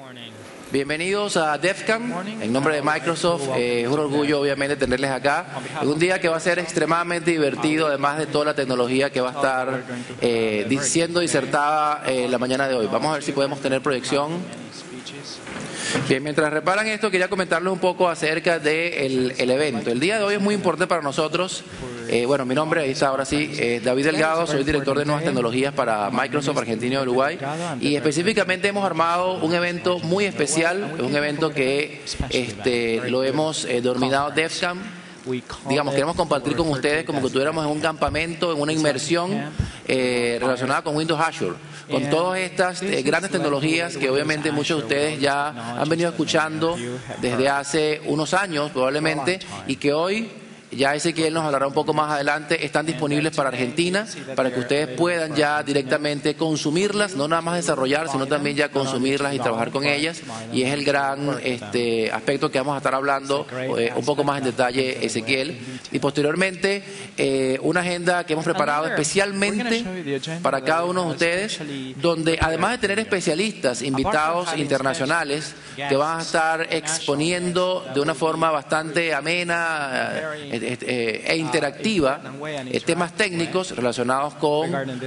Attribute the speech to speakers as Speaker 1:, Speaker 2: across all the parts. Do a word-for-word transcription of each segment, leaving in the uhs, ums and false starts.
Speaker 1: Bienvenidos a DevCamp, en nombre de Microsoft. Eh, es un orgullo obviamente tenerles acá. Es un día que va a ser extremadamente divertido, además de toda la tecnología que va a estar eh, siendo disertada eh, la mañana de hoy. Vamos a ver si podemos tener proyección. Bien, mientras reparan esto, quería comentarles un poco acerca del el evento. El día de hoy es muy importante para nosotros. Eh, bueno, mi nombre, ahí está ahora sí, eh, David Delgado, soy director de nuevas tecnologías para Microsoft Argentina y Uruguay. Y específicamente hemos armado un evento muy especial, un evento que este, lo hemos eh, denominado DevCamp. Digamos, queremos compartir con ustedes como que estuviéramos en un campamento, en una inmersión eh, relacionada con Windows Azure, con todas estas eh, grandes tecnologías que obviamente muchos de ustedes ya han venido escuchando desde hace unos años probablemente, y que hoy, ya Ezequiel nos hablará un poco más adelante, están disponibles para Argentina, para que ustedes puedan ya directamente consumirlas, no nada más desarrollar, sino también ya consumirlas y trabajar con ellas. Y es el gran este, aspecto que vamos a estar hablando eh, un poco más en detalle, Ezequiel. Y posteriormente, eh, una agenda que hemos preparado especialmente para cada uno de ustedes, donde además de tener especialistas, invitados internacionales, que van a estar exponiendo de una forma bastante amena eh, e interactiva eh, temas técnicos relacionados con, eh,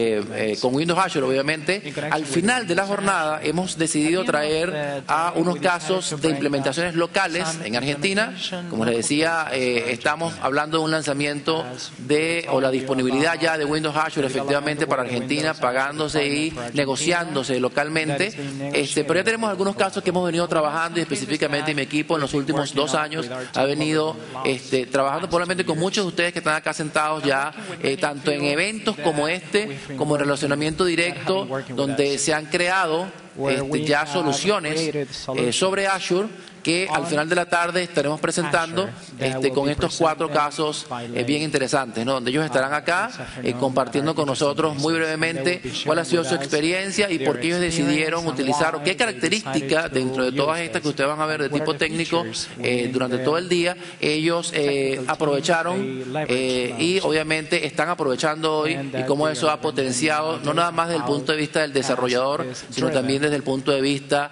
Speaker 1: eh, con Windows Azure, obviamente. Al final de la jornada hemos decidido traer a unos casos de implementaciones locales en Argentina. Como les decía, eh, estamos hablando de un lanzamiento de, o la disponibilidad ya de Windows Azure efectivamente para Argentina, pagándose y negociándose localmente. Este, pero ya tenemos algunos casos que hemos venido trabajando, y específicamente mi equipo en los últimos dos años ha venido este, trabajando probablemente con muchos de ustedes que están acá sentados ya, eh, tanto en eventos como este, como en relacionamiento directo, donde se han creado este, ya soluciones eh, sobre Azure, que al final de la tarde estaremos presentando este, con estos cuatro casos eh, bien interesantes, ¿no? Donde ellos estarán acá eh, compartiendo con nosotros muy brevemente cuál ha sido su experiencia y por qué ellos decidieron utilizar, o qué características dentro de todas estas que ustedes van a ver de tipo técnico eh, durante todo el día, ellos eh, aprovecharon eh, y obviamente están aprovechando hoy, y cómo eso ha potenciado, no nada más desde el punto de vista del desarrollador, sino también desde el punto de vista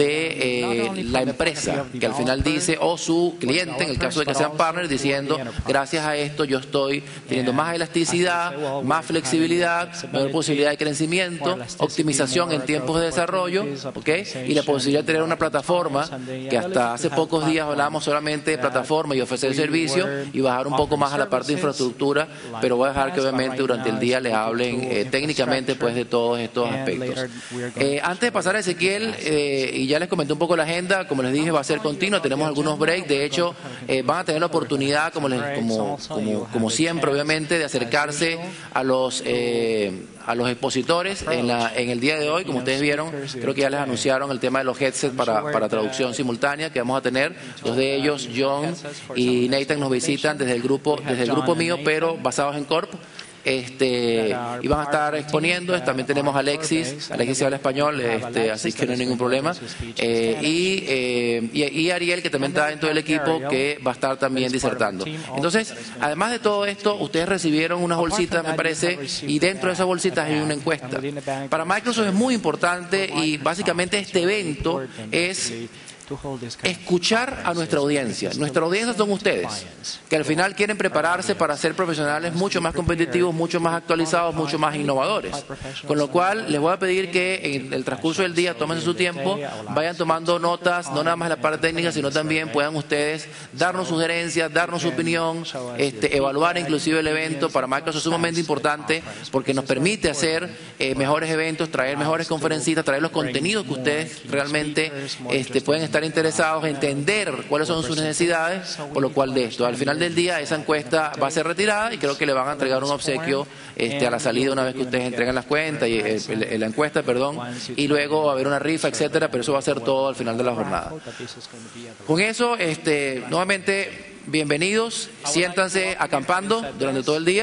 Speaker 1: de eh, la empresa, que al final dice, o su cliente, en el caso de que sean partners, diciendo, gracias a esto yo estoy teniendo más elasticidad, más flexibilidad, mayor posibilidad de crecimiento, optimización en tiempos de desarrollo, ¿okay? Y la posibilidad de tener una plataforma, que hasta hace pocos días hablábamos solamente de plataforma y ofrecer servicio, y bajar un poco más a la parte de infraestructura, pero voy a dejar que obviamente durante el día les hablen eh, técnicamente pues de todos estos aspectos. Eh, antes de pasar a Ezequiel, eh, y ya les comenté un poco la agenda, como les dije, va a ser continua, tenemos algunos breaks, de hecho eh, van a tener la oportunidad, como, les, como, como, como siempre obviamente, de acercarse a los eh, a los expositores en, la, en el día de hoy. Como ustedes vieron, creo que ya les anunciaron el tema de los headsets para, para traducción simultánea que vamos a tener. Dos de ellos, John y Nathan, nos visitan desde el grupo, desde el grupo mío, pero basados en Corp. Este, y van a estar exponiendo. También tenemos a Alexis, Alexis habla español, este, así que no hay ningún problema. Eh, y, eh, y, y Ariel, que también está dentro del equipo, que va a estar también disertando. Entonces, además de todo esto, ustedes recibieron unas bolsitas, me parece, y dentro de esas bolsitas hay una encuesta. Para Microsoft es muy importante, y básicamente este evento es escuchar a nuestra audiencia. Nuestra audiencia son ustedes, que al final quieren prepararse para ser profesionales mucho más competitivos, mucho más actualizados, mucho más innovadores. Con lo cual, les voy a pedir que en el transcurso del día tomen su tiempo, vayan tomando notas, no nada más en la parte técnica, sino también puedan ustedes darnos sugerencias, darnos su opinión, este, evaluar inclusive el evento. Para Microsoft es sumamente importante porque nos permite hacer eh, mejores eventos, traer mejores conferencistas, traer los contenidos que ustedes realmente este, pueden estar interesados, entender cuáles son sus necesidades, por lo cual de esto, al final del día esa encuesta va a ser retirada, y creo que le van a entregar un obsequio este, a la salida, una vez que ustedes entreguen las cuentas y eh, la encuesta, perdón, y luego va a haber una rifa, etcétera, pero eso va a ser todo al final de la jornada. Con eso, este, nuevamente, bienvenidos, siéntanse acampando durante todo el día.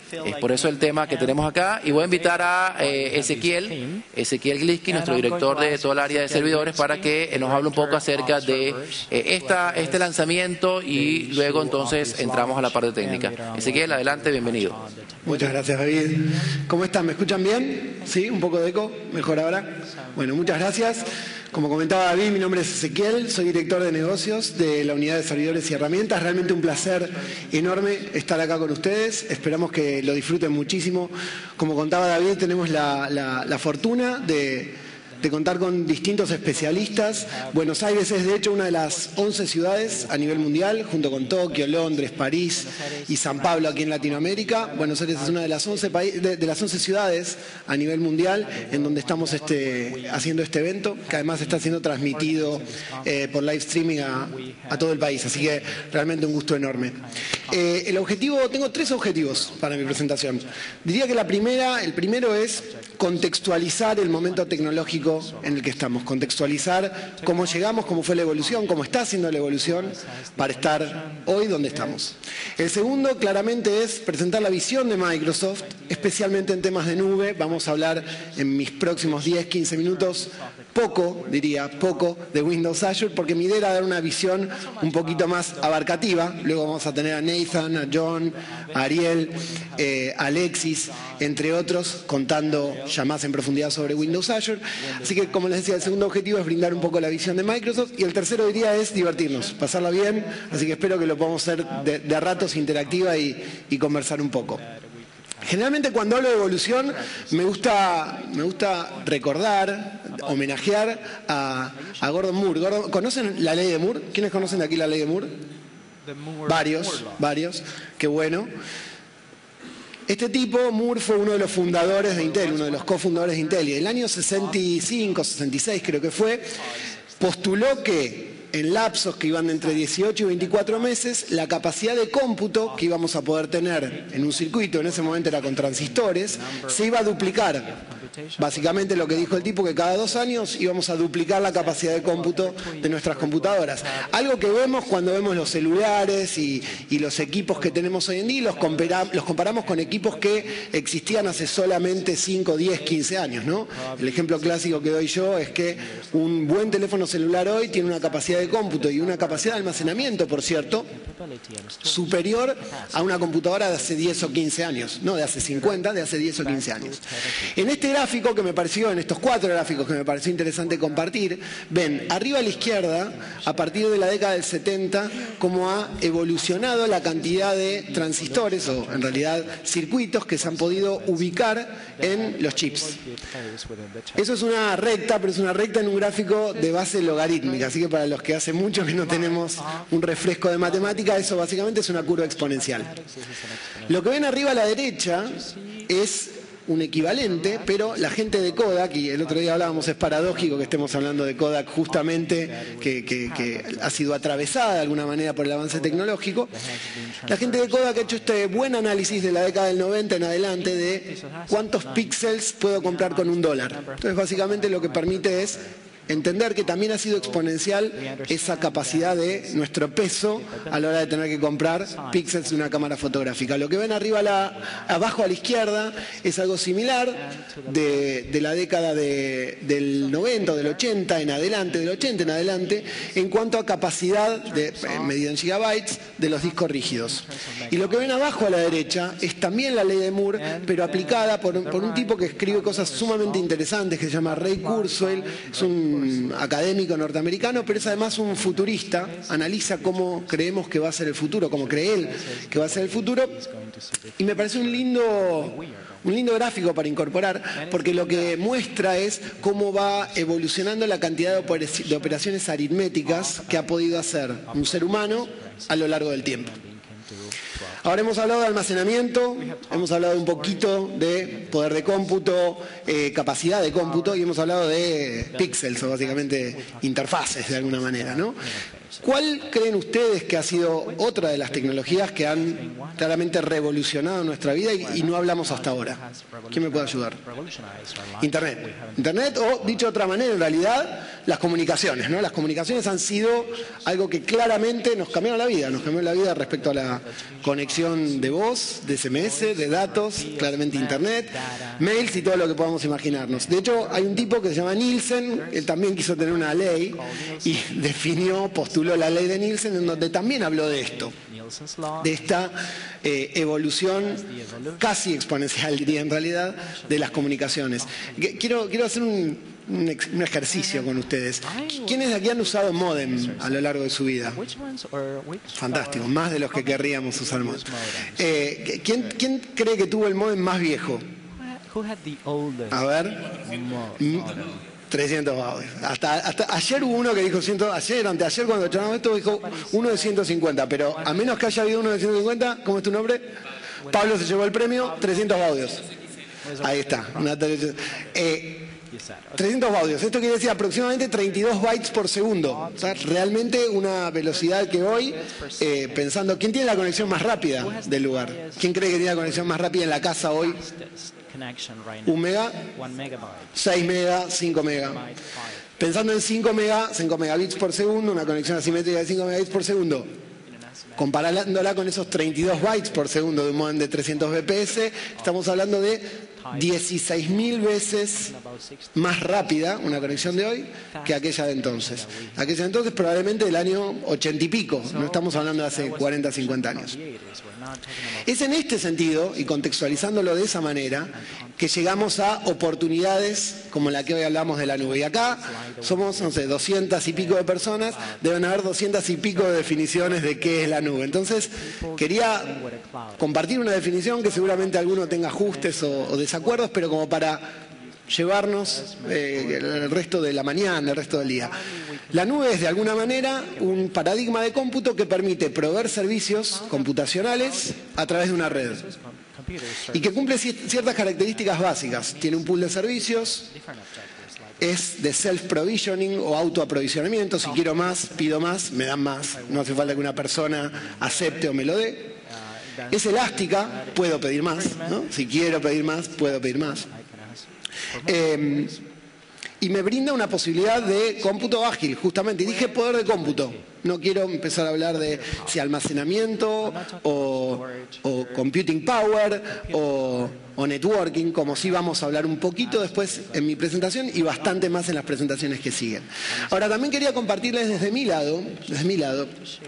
Speaker 1: Es por eso el tema que tenemos acá. Y voy a invitar a eh, Ezequiel, Ezequiel Gliski, nuestro director de todo el área de servidores, para que nos hable un poco acerca de eh, esta, este lanzamiento y luego entonces entramos a la parte técnica. Ezequiel, adelante, bienvenido.
Speaker 2: Muchas gracias, David. ¿Cómo están? ¿Me escuchan bien? ¿Sí? ¿Un poco de eco? ¿Mejor ahora? Bueno, muchas gracias. Como comentaba David, mi nombre es Ezequiel, soy director de negocios de la unidad de servidores y herramientas. Realmente un placer enorme estar acá con ustedes. Esperamos que lo disfruten muchísimo. Como contaba David, tenemos la, la, la fortuna de... de contar con distintos especialistas. Buenos Aires es de hecho una de las once ciudades a nivel mundial, junto con Tokio, Londres, París y San Pablo aquí en Latinoamérica. Buenos Aires es una de las once, de, de las once ciudades a nivel mundial en donde estamos este, haciendo este evento, que además está siendo transmitido eh, por live streaming a, a todo el país. Así que realmente un gusto enorme. Eh, el objetivo, tengo tres objetivos para mi presentación. Diría que la primera, el primero es contextualizar el momento tecnológico en el que estamos, contextualizar cómo llegamos, cómo fue la evolución, cómo está siendo la evolución para estar hoy donde estamos. El segundo, claramente, es presentar la visión de Microsoft, especialmente en temas de nube. Vamos a hablar en mis próximos diez, quince minutos, poco, diría, poco de Windows Azure, porque mi idea era dar una visión un poquito más abarcativa. Luego vamos a tener a Nathan, a John, a Ariel, eh, a Alexis, entre otros, contando ya más en profundidad sobre Windows Azure. Así que, como les decía, el segundo objetivo es brindar un poco la visión de Microsoft y el tercero, diría, es divertirnos, pasarla bien. Así que espero que lo podamos hacer de, de a ratos interactiva y, y conversar un poco. Generalmente cuando hablo de evolución me gusta, me gusta recordar, homenajear a, a Gordon Moore. Gordon, ¿conocen la ley de Moore? ¿Quiénes conocen de aquí la ley de Moore? Varios, varios. Qué bueno. Este tipo, Moore, fue uno de los fundadores de Intel, uno de los cofundadores de Intel. Y en el año sesenta y cinco, sesenta y seis creo que fue, postuló que en lapsos que iban de entre dieciocho y veinticuatro meses, la capacidad de cómputo que íbamos a poder tener en un circuito, en ese momento era con transistores, se iba a duplicar. Básicamente lo que dijo el tipo, que cada dos años íbamos a duplicar la capacidad de cómputo de nuestras computadoras. Algo que vemos cuando vemos los celulares y, y los equipos que tenemos hoy en día, y los, compara, los comparamos con equipos que existían hace solamente cinco, diez, quince años, ¿no? El ejemplo clásico que doy yo es que un buen teléfono celular hoy tiene una capacidad de cómputo y una capacidad de almacenamiento, por cierto, superior a una computadora de hace diez o quince años, no de hace cincuenta, de hace diez o quince años. En este gráfico que me pareció, en estos cuatro gráficos que me pareció interesante compartir, ven arriba a la izquierda, a partir de la década del setenta, cómo ha evolucionado la cantidad de transistores, o en realidad circuitos, que se han podido ubicar en los chips. Eso es una recta, pero es una recta en un gráfico de base logarítmica, así que para los que hace mucho que no tenemos un refresco de matemática, eso básicamente es una curva exponencial. Lo que ven arriba a la derecha es un equivalente, pero la gente de Kodak, y el otro día hablábamos, es paradójico que estemos hablando de Kodak justamente, que, que, que ha sido atravesada de alguna manera por el avance tecnológico. La gente de Kodak ha hecho este buen análisis de la década del noventa en adelante de cuántos píxeles puedo comprar con un dólar. Entonces, básicamente lo que permite es entender que también ha sido exponencial esa capacidad de nuestro peso a la hora de tener que comprar píxeles de una cámara fotográfica. Lo que ven arriba a la, abajo a la izquierda es algo similar de, de la década de, del noventa o del ochenta en adelante, del ochenta en adelante, en cuanto a capacidad de, medida en gigabytes, de los discos rígidos. Y lo que ven abajo a la derecha es también la ley de Moore, pero aplicada por, por un tipo que escribe cosas sumamente interesantes, que se llama Ray Kurzweil. Es un académico norteamericano, pero es además un futurista, analiza cómo creemos que va a ser el futuro, cómo cree él que va a ser el futuro, y me parece un lindo, un lindo gráfico para incorporar, porque lo que muestra es cómo va evolucionando la cantidad de operaciones aritméticas que ha podido hacer un ser humano a lo largo del tiempo. Ahora hemos hablado de almacenamiento, hemos hablado un poquito de poder de cómputo, eh, capacidad de cómputo, y hemos hablado de píxeles, o básicamente interfaces de alguna manera, ¿no? ¿Cuál creen ustedes que ha sido otra de las tecnologías que han claramente revolucionado nuestra vida y, y no hablamos hasta ahora? ¿Quién me puede ayudar? Internet. Internet, o dicho de otra manera, en realidad, las comunicaciones, ¿no? Las comunicaciones han sido algo que claramente nos cambiaron la vida, nos cambió la vida respecto a la conexión comunicación de voz, de ese eme ese, de datos, claramente internet, mails y todo lo que podamos imaginarnos. De hecho, hay un tipo que se llama Nielsen, él también quiso tener una ley y definió, postuló la ley de Nielsen, en donde también habló de esto, de esta eh, evolución casi exponencial, diría en realidad, de las comunicaciones. Quiero, quiero hacer un, un, ex, un ejercicio con ustedes. ¿Quiénes de aquí han usado modem a lo largo de su vida? Fantástico, más de los que querríamos usar modem. Eh, ¿quién, ¿Quién cree que tuvo el modem más viejo? A ver. trescientos baudios. Hasta, hasta ayer hubo uno que dijo cien, ayer, anteayer cuando charlamos esto dijo uno de ciento cincuenta, pero a menos que haya habido uno de ciento cincuenta, ¿cómo es tu nombre? Pablo se llevó el premio, trescientos baudios. Ahí está. Una, eh, trescientos baudios. Esto quiere decir aproximadamente treinta y dos bytes por segundo. O sea, realmente una velocidad que hoy, eh, pensando, ¿quién tiene la conexión más rápida del lugar? ¿Quién cree que tiene la conexión más rápida en la casa hoy? ¿Un mega? seis mega, cinco mega. Pensando en cinco mega, cinco megabits por segundo, una conexión asimétrica de cinco megabits por segundo, comparándola con esos treinta y dos bytes por segundo de un modem de trescientos B P S, estamos hablando de dieciséis mil veces más rápida una conexión de hoy que aquella de entonces. Aquella de entonces probablemente del año ochenta y pico, no estamos hablando de hace cuarenta, cincuenta años. Es en este sentido, y contextualizándolo de esa manera, que llegamos a oportunidades como la que hoy hablamos de la nube. Y acá somos, no sé, doscientas y pico de personas, deben haber doscientas y pico de definiciones de qué es la nube. Entonces, quería compartir una definición que seguramente alguno tenga ajustes o, o desacuerdos, pero como para llevarnos eh, el resto de la mañana, el resto del día. La nube es de alguna manera un paradigma de cómputo que permite proveer servicios computacionales a través de una red y que cumple ciertas características básicas. Tiene un pool de servicios, es de self-provisioning o autoaprovisionamiento. Si quiero más, pido más, me dan más. No hace falta que una persona acepte o me lo dé. Es elástica, puedo pedir más, ¿no? Si quiero pedir más, puedo pedir más. Eh, y me brinda una posibilidad de cómputo ágil, justamente. Y dije poder de cómputo. No quiero empezar a hablar de si almacenamiento o, o computing power o, o networking, como sí vamos a hablar un poquito después en mi presentación y bastante más en las presentaciones que siguen. Ahora, también quería compartirles desde mi lado, desde mi lado,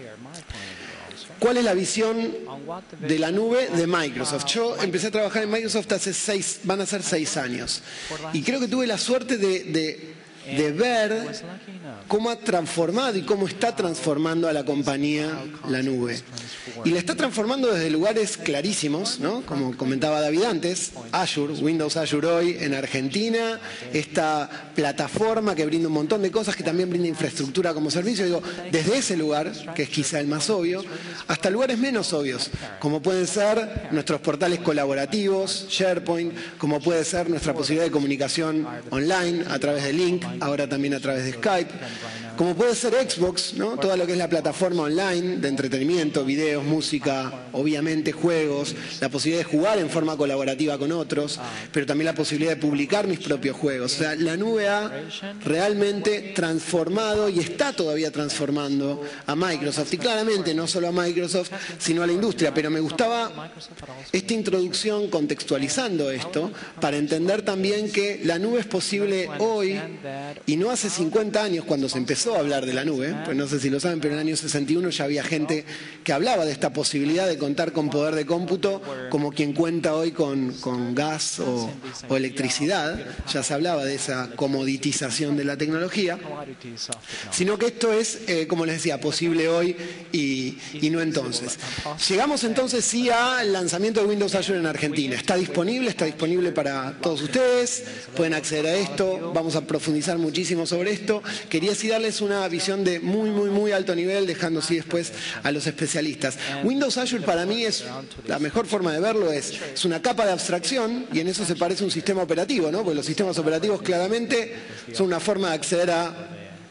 Speaker 2: ¿cuál es la visión de la nube de Microsoft? Yo empecé a trabajar en Microsoft hace seis, van a ser seis años. Y creo que tuve la suerte de, de, de ver cómo ha transformado y cómo está transformando a la compañía la nube. Y la está transformando desde lugares clarísimos, ¿no? Como comentaba David antes, Azure, Windows Azure hoy en Argentina, esta plataforma que brinda un montón de cosas, que también brinda infraestructura como servicio. Digo, desde ese lugar, que es quizá el más obvio, hasta lugares menos obvios, como pueden ser nuestros portales colaborativos, SharePoint, como puede ser nuestra posibilidad de comunicación online a través de Link, ahora también a través de Skype, como puede ser Xbox, ¿no? Toda lo que es la plataforma online de entretenimiento, videos, música, obviamente juegos, la posibilidad de jugar en forma colaborativa con otros, pero también la posibilidad de publicar mis propios juegos. O sea, la nube ha realmente transformado y está todavía transformando a Microsoft, y claramente no solo a Microsoft, sino a la industria. Pero me gustaba esta introducción contextualizando esto para entender también que la nube es posible hoy y no hace cincuenta años cuando se empezó a hablar de la nube, pues no sé si lo saben, pero en el año sesenta y uno ya había gente que hablaba de esta posibilidad de contar con poder de cómputo como quien cuenta hoy con, con gas o, o electricidad. Ya se hablaba de esa comoditización de la tecnología, sino que esto es, eh, como les decía, posible hoy y, y no entonces. Llegamos entonces sí al lanzamiento de Windows Azure en Argentina. Está disponible, está disponible para todos ustedes, pueden acceder a esto, vamos a profundizar muchísimo sobre esto. Quería sí darles una visión de muy, muy, muy alto nivel, dejando así después a los especialistas. Windows Azure para mí es, la mejor forma de verlo es, es una capa de abstracción, y en eso se parece a un sistema operativo, ¿no? Porque los sistemas operativos claramente son una forma de acceder a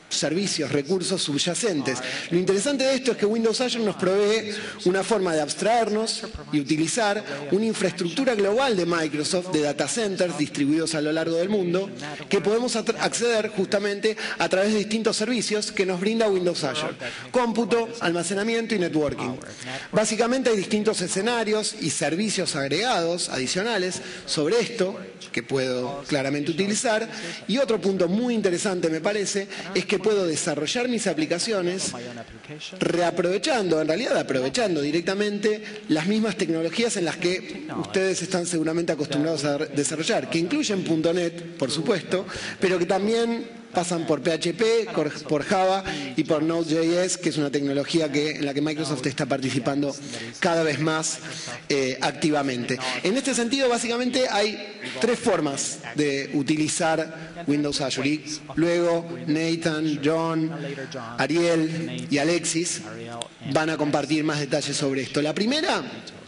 Speaker 2: servicios, recursos subyacentes. Lo interesante de esto es que Windows Azure nos provee una forma de abstraernos y utilizar una infraestructura global de Microsoft, de data centers distribuidos a lo largo del mundo, que podemos acceder justamente a través de distintos servicios que nos brinda Windows Azure. Cómputo, almacenamiento y networking. Básicamente hay distintos escenarios y servicios agregados, adicionales, sobre esto, que puedo claramente utilizar. Y otro punto muy interesante, me parece, es que puedo desarrollar mis aplicaciones reaprovechando, en realidad aprovechando directamente las mismas tecnologías en las que ustedes están seguramente acostumbrados a desarrollar, que incluyen punto net, por supuesto, pero que también pasan por P H P, por Java y por Node.js, que es una tecnología que, en la que Microsoft está participando cada vez más eh, activamente. En este sentido, básicamente hay tres formas de utilizar Windows Azure. Y luego Nathan, John, Ariel y Alexis van a compartir más detalles sobre esto. La primera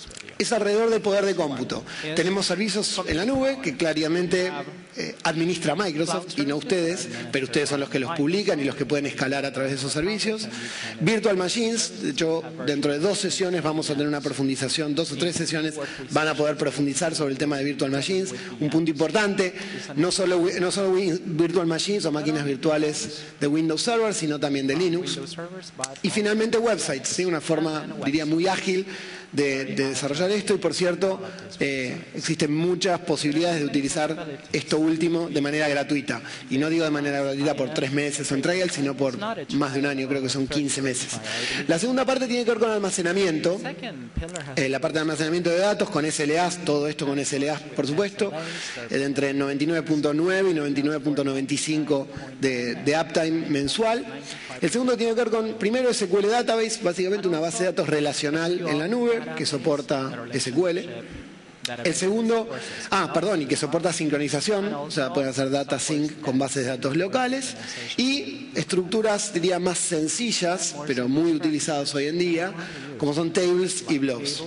Speaker 2: es alrededor del poder de cómputo. Tenemos servicios en la nube que claramente eh, administra Microsoft y no ustedes, pero ustedes son los que los publican y los que pueden escalar a través de esos servicios. Virtual Machines, de hecho, dentro de dos sesiones vamos a tener una profundización, dos o tres sesiones van a poder profundizar sobre el tema de Virtual Machines. Un punto importante, no solo, no solo Virtual Machines o máquinas virtuales de Windows Server, sino también de Linux. Y finalmente websites, ¿sí? Una forma, diría, muy ágil De, de desarrollar esto y, por cierto, eh, existen muchas posibilidades de utilizar esto último de manera gratuita. Y no digo de manera gratuita por tres meses en trial, sino por más de un año, creo que son quince meses. La segunda parte tiene que ver con almacenamiento, eh, la parte de almacenamiento de datos con S L As, todo esto con S L As, por supuesto, eh, entre noventa y nueve punto nueve y noventa y nueve punto noventa y cinco de, de uptime mensual. El segundo tiene que ver con, primero, S Q L Database, básicamente una base de datos relacional en la nube que soporta S Q L. El segundo, ah, perdón, y que soporta sincronización, o sea, puede hacer data sync con bases de datos locales. Y estructuras, diría, más sencillas, pero muy utilizadas hoy en día, como son tables y blobs.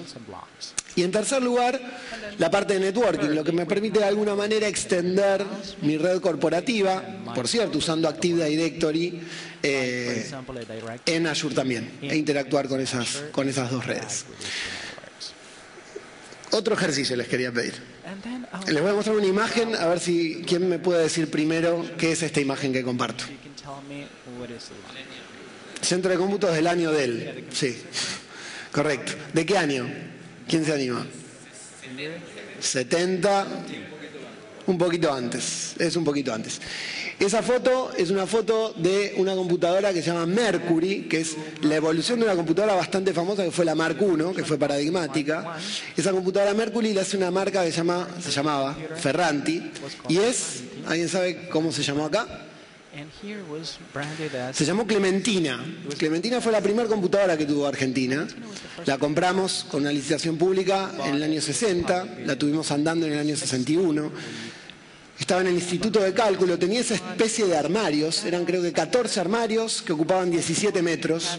Speaker 2: Y en tercer lugar, la parte de networking, lo que me permite de alguna manera extender mi red corporativa, por cierto, usando Active Directory eh, en Azure también, e interactuar con esas, con esas dos redes. Otro ejercicio les quería pedir. Les voy a mostrar una imagen, a ver si quién me puede decir primero qué es esta imagen que comparto. Centro de cómputos del año del. Sí, correcto. ¿De qué año? ¿Quién se anima? setenta, un poquito antes, es un poquito antes. Esa foto es una foto de una computadora que se llama Mercury, que es la evolución de una computadora bastante famosa que fue la Mark uno, que fue paradigmática. Esa computadora Mercury la hace una marca que se, llama, se llamaba Ferranti, y es, ¿alguien sabe cómo se llamó acá? Se llamó Clementina. Clementina fue la primera computadora que tuvo Argentina. La compramos con una licitación pública en el año sesenta, la tuvimos andando en el año sesenta y uno. Estaba en el Instituto de Cálculo, tenía esa especie de armarios, eran creo que catorce armarios que ocupaban diecisiete metros.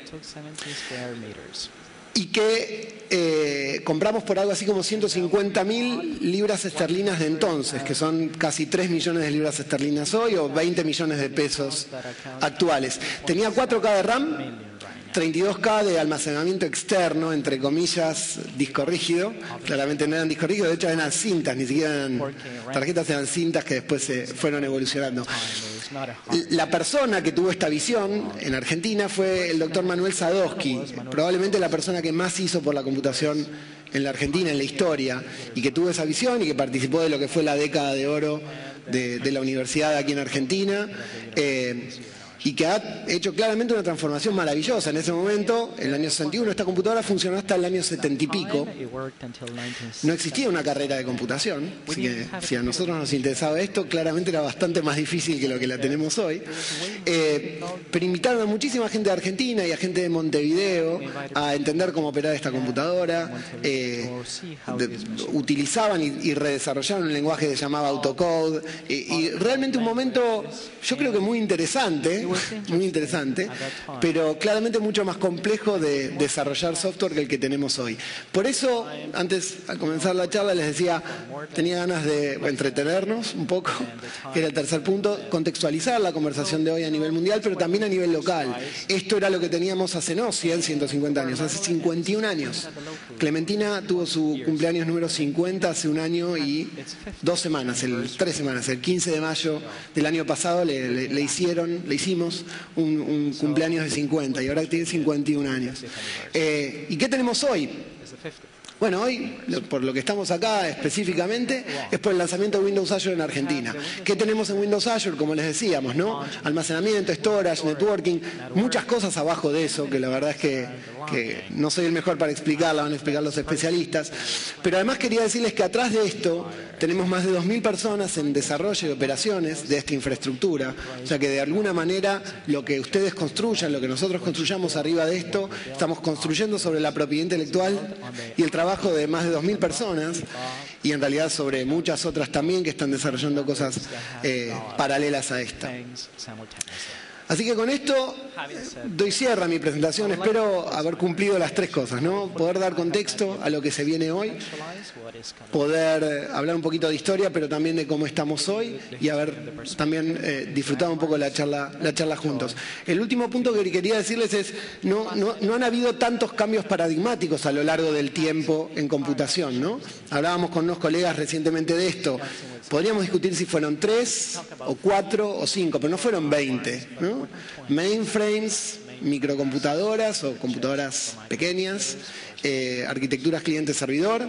Speaker 2: Y que eh, compramos por algo así como ciento cincuenta mil libras esterlinas de entonces, que son casi tres millones de libras esterlinas hoy o veinte millones de pesos actuales. Tenía cuatro K de RAM, treinta y dos K de almacenamiento externo, entre comillas, disco rígido. Claramente no eran disco rígido, de hecho eran cintas, ni siquiera eran tarjetas, eran cintas que después se fueron evolucionando. La persona que tuvo esta visión en Argentina fue el doctor Manuel Sadowski, probablemente la persona que más hizo por la computación en la Argentina, en la historia, y que tuvo esa visión y que participó de lo que fue la década de oro de, de la universidad aquí en Argentina. Eh, y que ha hecho claramente una transformación maravillosa. En ese momento, en el año sesenta y uno, esta computadora funcionó hasta el año setenta y pico. No existía una carrera de computación, así que si a nosotros nos interesaba esto, claramente era bastante más difícil que lo que la tenemos hoy. Eh, pero invitaron a muchísima gente de Argentina y a gente de Montevideo a entender cómo operar esta computadora. Eh, de, utilizaban y, y redesarrollaron un lenguaje que se llamaba Autocode. Eh, y realmente un momento, yo creo que muy interesante, muy interesante, pero claramente mucho más complejo de desarrollar software que el que tenemos hoy. Por eso, antes, al comenzar la charla, les decía, tenía ganas de entretenernos un poco, que era el tercer punto, contextualizar la conversación de hoy a nivel mundial, pero también a nivel local. Esto era lo que teníamos hace, no, cien, ciento cincuenta años, hace cincuenta y un años. Clementina tuvo su cumpleaños número cincuenta hace un año y dos semanas, el, tres semanas, el quince de mayo del año pasado le, le, le hicieron, le hicimos un, un cumpleaños de cincuenta y ahora tiene cincuenta y un años. Eh, ¿Y qué tenemos hoy? Bueno, hoy, por lo que estamos acá específicamente, es por el lanzamiento de Windows Azure en Argentina. ¿Qué tenemos en Windows Azure? Como les decíamos, ¿no? Almacenamiento, storage, networking, muchas cosas abajo de eso, que la verdad es que, que no soy el mejor para explicarla, van a explicar los especialistas. Pero además quería decirles que atrás de esto tenemos más de dos mil personas en desarrollo y operaciones de esta infraestructura. O sea que de alguna manera lo que ustedes construyan, lo que nosotros construyamos arriba de esto, estamos construyendo sobre la propiedad intelectual y el trabajo de más de dos mil personas y en realidad sobre muchas otras también que están desarrollando cosas eh, paralelas a esta. Así que con esto doy cierre a mi presentación. Espero haber cumplido las tres cosas, ¿no? Poder dar contexto a lo que se viene hoy, poder hablar un poquito de historia, pero también de cómo estamos hoy y haber también eh, disfrutado un poco la charla, la charla juntos. El último punto que quería decirles es, no, no, no han habido tantos cambios paradigmáticos a lo largo del tiempo en computación, ¿no? Hablábamos con unos colegas recientemente de esto. Podríamos discutir si fueron tres, o cuatro, o cinco, pero no fueron veinte, ¿no? Mainframes, microcomputadoras o computadoras pequeñas, eh, arquitecturas cliente-servidor,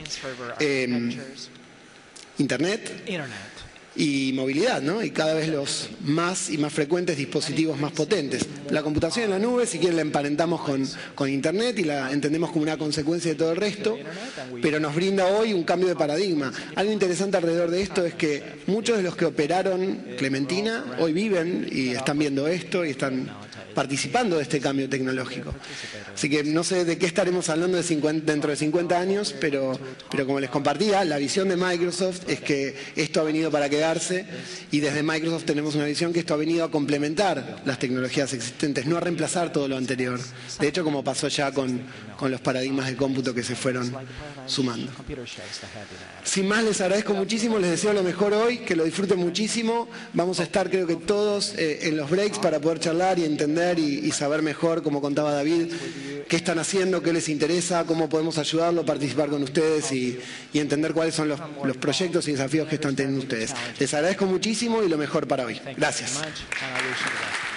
Speaker 2: eh, Internet y movilidad, ¿no? Y cada vez los más y más frecuentes dispositivos más potentes. La computación en la nube, si quieren, la emparentamos con, con Internet y la entendemos como una consecuencia de todo el resto, pero nos brinda hoy un cambio de paradigma. Algo interesante alrededor de esto es que muchos de los que operaron Clementina hoy viven y están viendo esto y están participando de este cambio tecnológico. Así que no sé de qué estaremos hablando de cincuenta, dentro de cincuenta años, pero, pero como les compartía, la visión de Microsoft es que esto ha venido para quedarse y desde Microsoft tenemos una visión que esto ha venido a complementar las tecnologías existentes, no a reemplazar todo lo anterior. De hecho, como pasó ya con, con los paradigmas de cómputo que se fueron sumando. Sin más, les agradezco muchísimo, les deseo lo mejor hoy, que lo disfruten muchísimo. Vamos a estar, creo que todos, eh, en los breaks para poder charlar y entender Y, y saber mejor, como contaba David, qué están haciendo, qué les interesa, cómo podemos ayudarlo, participar con ustedes y, y entender cuáles son los, los proyectos y desafíos que están teniendo ustedes. Les agradezco muchísimo y lo mejor para hoy. Gracias.